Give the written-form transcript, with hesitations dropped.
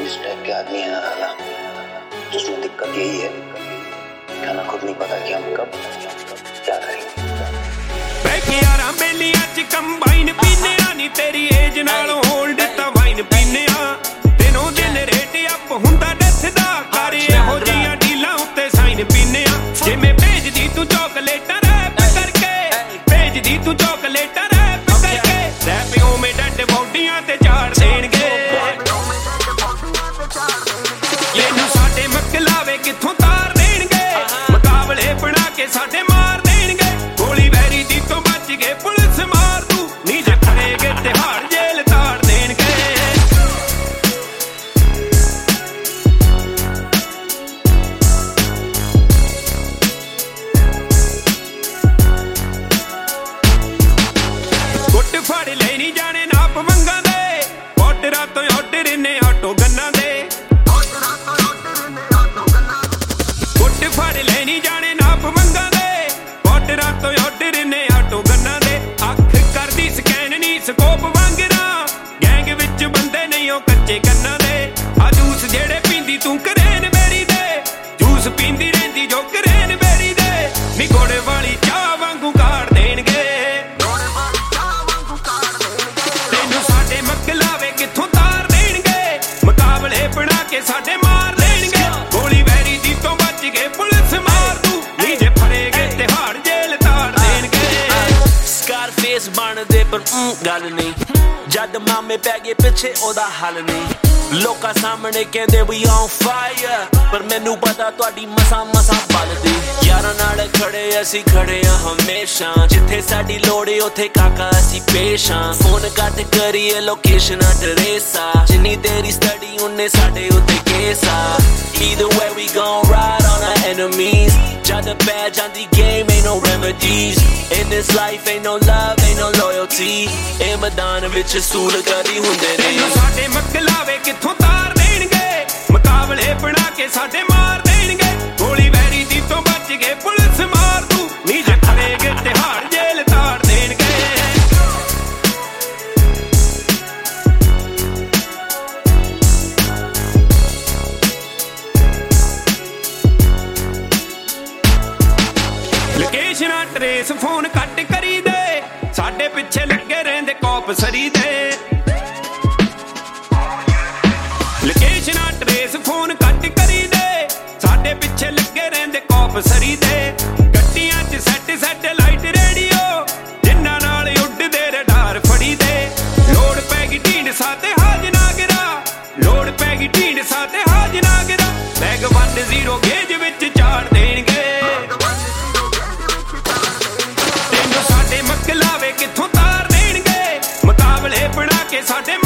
इस टाइप के आदमी है ना, जिसमें दिक्कत यही है कि हमें खुद नहीं पता कि हम कब क्या करेंगे। यारा बेलियां च कंबाइन पीने नी तेरी एज नाल होल्ड ता वाइन पीने दिनों दिन रेट अप हुंदा डेथ दा कर एहो जियां डीलां उत्ते साइन पीने जिवें भेजदी तू चॉकलेटां रैप करके, भेजदी तू चॉकलेटां रैप करके, रैपियों में डेड बॉडियां ते झाड़ देणगे। ये साडे मकलावे कित्थों तार देणगे, मुकाबले बना के साडे मार देणगे। गोली वैरी दी तो बच गए पुलिस मार दू, नी जे फड़ेगे तिहाड़ जेल ताड़ देणगे। गुट फड़ ले नी जाने नाप मंगा दे, ऑर्डरां तो ऑर्डर इन्ने आटो गन्ना दे। गुट फड़ ले नी जाने नाप मंगा दे, ऑर्डरां तो ऑर्डर इन्ने आटो गन्ना दे। अख करदी स्कैन नी स्कोप वांगरा, गैंग विच बंदे नहीं ओ कच्चे गन्ना दे। आ जूस जेड़े पींदी तू करेन बेरी दे, जूस पींदी रहिंदी जो करेन बेरी दे। नी घोड़े वाली चाह वांगू काड़ देणगे, तैनू साडे मकलावे कित्थों तार देणगे, मुकाबले बना के साडे मार देणगे। गोली वैरी दी तो बच गए पुलिस मार दू, नी जे फड़ेगे तिहाड़ जेल ताड़ देणगे। Scarface ਬਣਦੇ ਪਰ ਗੱਲ ਨਹੀਂ, ਜਦ ਮਾਮੇ ਪੈ ਗਏ ਪਿੱਛੇ ਉਹਦਾ ਹੱਲ ਨਹੀਂ। ਲੋਕਾਂ ਸਾਹਮਣੇ ਕਹਿੰਦੇ we on fire, ਪਰ ਮੈਨੂੰ ਪਤਾ ਤੁਹਾਡੀ ਮਸਾਂ ਮਸਾਂ ਬਲਦੀ। ਯਾਰਾਂ ਨਾਲ ਖੜੇ ਅਸੀਂ ਖੜੇ ਆ ਹਮੇਸ਼ਾ, ਜਿੱਥੇ ਸਾਡੀ ਲੋੜ ਏ ਉੱਥੇ ਕਾਕਾ ਅਸੀਂ ਪੇਸ਼ ਆਂ। ਫੋਨ ਕੱਟ ਕਰੀਏ ਲੋਕੇਸ਼ਨਾਂ ਟਰੇਸਾ, ਜਿੰਨੀ ਤੇਰੀ ਸਟੱਡੀ ਉਨੇ ਸਾਡੇ ਉੱਤੇ ਕੇਸ ਆ। Either way we gon' ride on our enemies, jad pੈ ਜਾਂਦੀ game ain't no remedies। In this life ain't no love ain't no loyalty, ਇਹ ਮੈਦਾਨ ਵਿੱਚ ਸੂਲ ਕਦੀ ਹੁੰਦੇ ਨਹੀਂ। ਸਾਡੇ ਮਕਲਾਵੇ ਕਿੱਥੋਂ ਤਾਰ ਦੇਣਗੇ, ਮੁਕਾਬਲੇ ਬਣਾ ਕੇ ਸਾਡੇ ਮਾਰ ਦੇਣਗੇ। ਗੋਲੀ ਵੈਰੀ ਦੀ ਤੋਂ ਬਚ ਗਏ ਪੁਲਿਸ ਮਾਰ ਦੂ, ਨੀ ਜੇ ਫੜੇਗੇ ਤਿਹਾੜ ਜੇਲ ਤਾੜ ਦੇਣਗੇ। ਲੋਕੇਸ਼ਨਾਂ ਟਰੇਸ ਫੋਨ ਕੱਟ ਕਰੀ ਦੇ, ਸਾਡੇ ਪਿੱਛੇ ਲੱਗੇ ਰਹਿੰਦੇ ਕੌਪ ਸਰੀ ਦੇ। ਲੋਕੇਸ਼ਨਾਂ ਟਰੇਸ ਫੋਨ ਕੱਟ ਕਰੀ ਦੇ, ਸਾਡੇ ਪਿੱਛੇ ਲੱਗੇ ਰਹਿੰਦੇ ਕੌਪ ਸਰੀ ਦੇ। ਗੱਡੀਆਂ 'ਚ ਸੈਟੇਲਾਈਟ ਰੇਡੀਓ, ਜਿੰਨਾਂ ਨਾਲ ਉੱਡਦੇ ਰਡਾਰ ਫੜੀ ਦੇ। ਲੋੜ ਪੈ ਗਈ ਢੀਂਡਸਾ ਤੇ ਹਾਜਨਾਗਰਾ, ਲੋੜ ਪੈ ਗਈ ਢੀਂਡਸਾ ਤੇ ਹਾਜਨਾਗਰਾ। ਬੈਗ 10 ਗੇਜ ਵਿੱਚ ਝਾੜ ਦੇਣਗੇ, ਤੈਨੂੰ ਸਾਡੇ ਮਕਲਾਵੇ ਕਿੱਥੋਂ ਤਾਰ ਦੇਣਗੇ, ਮੁਕਾਬਲੇ ਬਣਾ ਕੇ ਸਾਡੇ